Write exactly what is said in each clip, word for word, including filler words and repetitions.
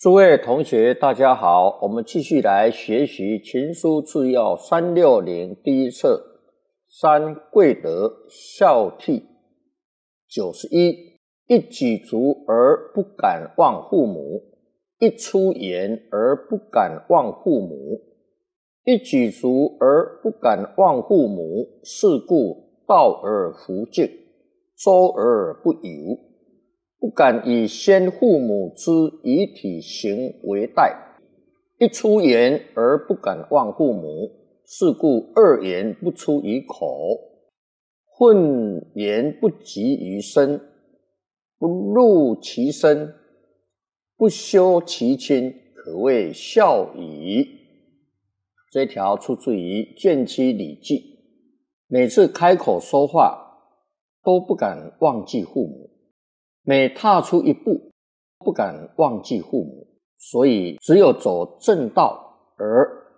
诸位同学大家好，我们继续来学习情书次要三六零第一册三贵德孝悌九十一，一举足而不敢忘父母，一出言而不敢忘父母，一举足而不敢忘父母，是故道而弗敬，周而不游，不敢以先父母之遗体行为代，一出言而不敢忘父母，是故二言不出于口，混言不及于身，不入其身，不修其亲，可谓孝矣。这一条出自于《谏妻礼记》，每次开口说话都不敢忘记父母，每踏出一步不敢忘记父母，所以只有走正道而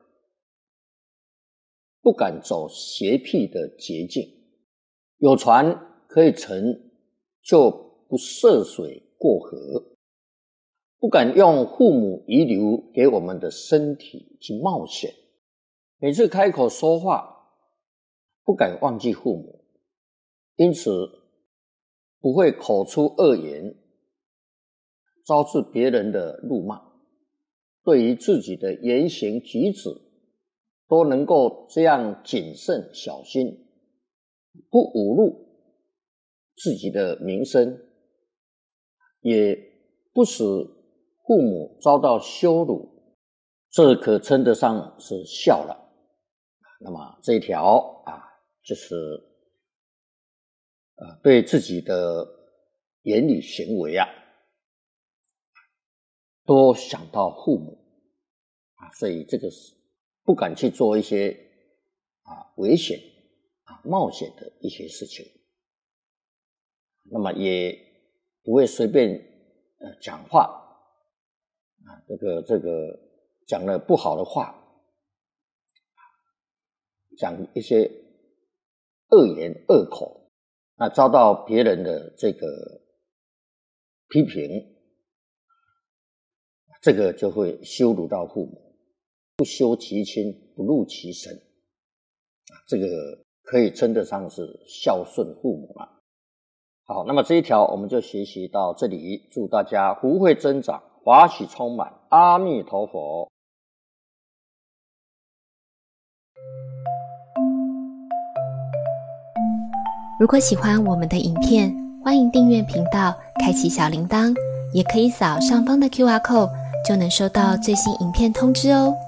不敢走邪僻的捷径。有船可以乘，就不涉水过河，不敢用父母遗留给我们的身体去冒险。每次开口说话不敢忘记父母，因此不会口出恶言，招致别人的辱骂，对于自己的言行举止都能够这样谨慎小心，不侮辱自己的名声，也不使父母遭到羞辱，这可称得上是孝了。那么这一条啊，就是呃，对自己的言语行为啊，都想到父母啊，所以这个是不敢去做一些啊危险啊冒险的一些事情，那么也不会随便呃讲话啊，这个这个讲了不好的话，讲一些恶言恶口，那遭到别人的这个批评，这个就会羞辱到父母，不修其亲，不入其身，这个可以称得上是孝顺父母了。好，那么这一条我们就学习到这里，祝大家福慧增长，华喜充满，阿弥陀佛。 如果喜欢我们的影片，欢迎订阅频道，开启小铃铛，也可以扫上方的 Q R code， 就能收到最新影片通知哦。